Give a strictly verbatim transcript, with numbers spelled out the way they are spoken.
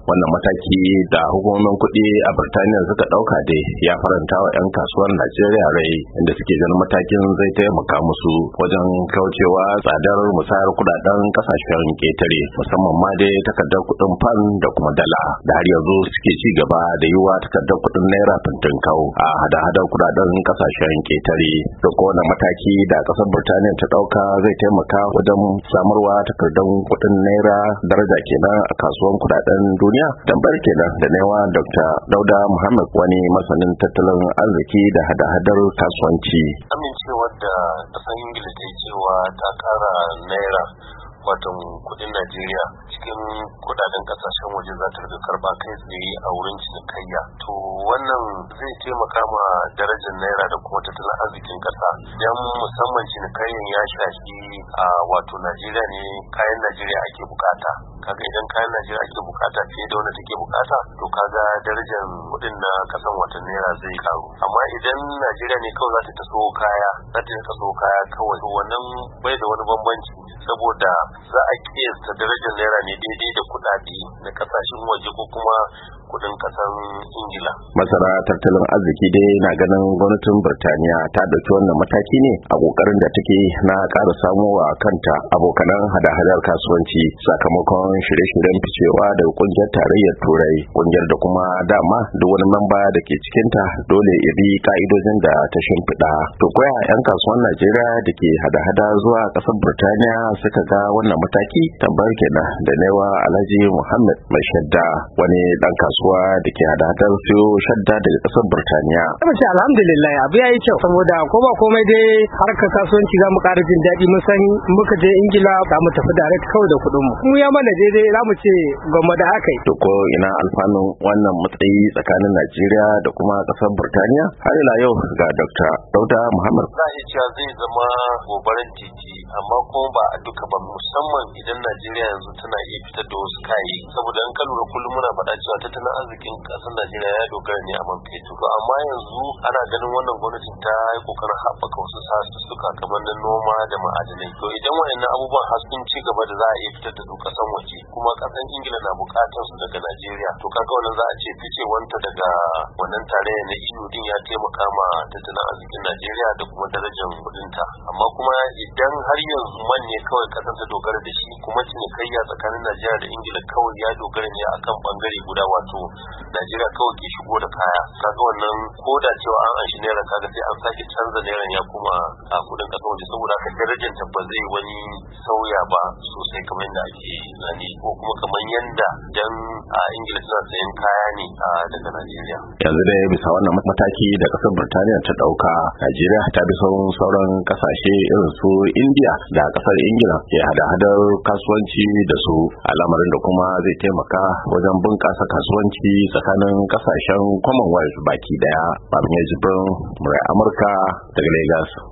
Wannan mataki da hukumomin kuɗi a Birtaniya suka ɗauka dai ya faranta wa 'yan kasuwar Najeriya rai, inda suke ganin matakin zai taimaka musu wajen kaucewa tsadar musayar kuɗaɗen ƙasashen ƙetare, musamman ma dai takardar kuɗin fan da kuma dala da har yanzu suke ci gaba da yiwa takardar kuɗin naira fintinkau a hada-hadar kuɗaɗen ƙasashen ƙetare. Da kowane mataki da ƙasar Birtaniya ta ɗauka zai taimaka wajen samarwa takardar kuɗin naira daraja kenan a kasuwan kuɗaɗen duniya. Tambayar kenan da newa Dokta Dauda Muhammad, wani masanin tattalin arziki da hada-hadar kasuwanci. Amincewar da ƙasar Ingila ta yi cewa ta ƙara naira wato kudin Najeriya cikin kudaden kasashen waje za ta riga karba kai tsaye a wurin cinikayya, to wannan zai taimaka ma darajar naira da kuma tattalin arzikin kasa, dan musamman cinikayyan ya shafi a wato Najeriya ne, kayan Najeriya ake bukata. Kaga idan kayan Najeriya ake bukata fiye da wanda take bukata, to kaga darajar kudin na kasan watan naira zai karu. Amma idan Najeriya ne kawai za ta taso kaya za ta taso kaya kawai, to wannan bai da wani bambanci, saboda za a kiyasta darajar naira ne daidai da kudade na kasashen waje ko kuma kudin kasan Ingila. Masana tattalin arziki dai na ganin gwamnatin Birtaniya ta dauki wannan mataki ne a kokarin da take na ƙara samowa kanta abokanan hada-hadar kasuwanci sakamakon shirye-shiryen ficewa daga kungiyar tarayyar Turai, kungiyar da kuma dama duk wani mamba da ke cikinta dole ya bi ka'idojin da ta shimfiɗa. To koya 'yan kasuwan Najeriya da ke hada-hada zuwa ƙasar Birtaniya suka ga wannan mataki? Tambayar kenan da newa Alhaji Muhammad mai shadda, wani dan kasuwa da ke hada-hadar siyo shadda daga ƙasar Birtaniya. Kuma ce alhamdulillah abu yayi kyau, saboda ko ba komai dai harkar kasuwanci za mu ƙara jin daɗi, mun san muka je Ingila za mu tafi direct kawai da kuɗin mu. Mu ya mana daidai, za mu ce gwamma da haka. To ko ina alfanun wannan matsayi tsakanin Najeriya da kuma ƙasar Birtaniya? Har ila yau ga Dokta Dauda Muhammad. Za a iya cewa zai zama gobaran titi, amma kuma ba a duka ba, musamman idan Najeriya yanzu tana iya fitar da wasu kayayyaki, saboda in ka lura kullum muna faɗa cewa tattalin arzikin ƙasar Najeriya ya dogara ne a man fetur. To amma yanzu ana ganin wannan gwamnatin ta yi kokarin haɓaka wasu sassuka kamar na noma da ma'adanai. To idan waɗannan abubuwan har sun ci gaba da za a iya fitar da su ƙasan waje, kuma ƙasar Ingila na buƙatar su daga Najeriya, to kaga wannan za a ce ficewanta daga wannan tarayya na E U din ya taimaka ma tattalin arzikin Najeriya da kuma darajar kuɗinta. Amma kuma idan har yanzu man ne kawai ƙasar ta dogara da shi, kuma cinikayya tsakanin Najeriya da Ingila kawai ya dogara ne akan bangare guda, wato Najeriya kawai ke shigo da kaya, kaga wannan ko da cewa an anshi naira, kaga sai an sake canza naira ya kuma a kudin ƙasar waje, saboda haka darajar ta ba zai wani sauya ba sosai kamar yadda ake tunani, ko kuma kamar yadda dan a Ingila suna sayan kaya ne daga Najeriya. Yanzu dai bisa wannan mataki da ƙasar Birtaniya ta ɗauka, Najeriya ta bi sauran ƙasashe irin su India da ƙasar Ingila ke hada-hadar kasuwanci da su, al'amarin da kuma zai taimaka wajen bunƙasa kasuwanci tsakanin ƙasashen Commonwealth baki daya. Babin ya jibrin murai Amurka daga Lagos.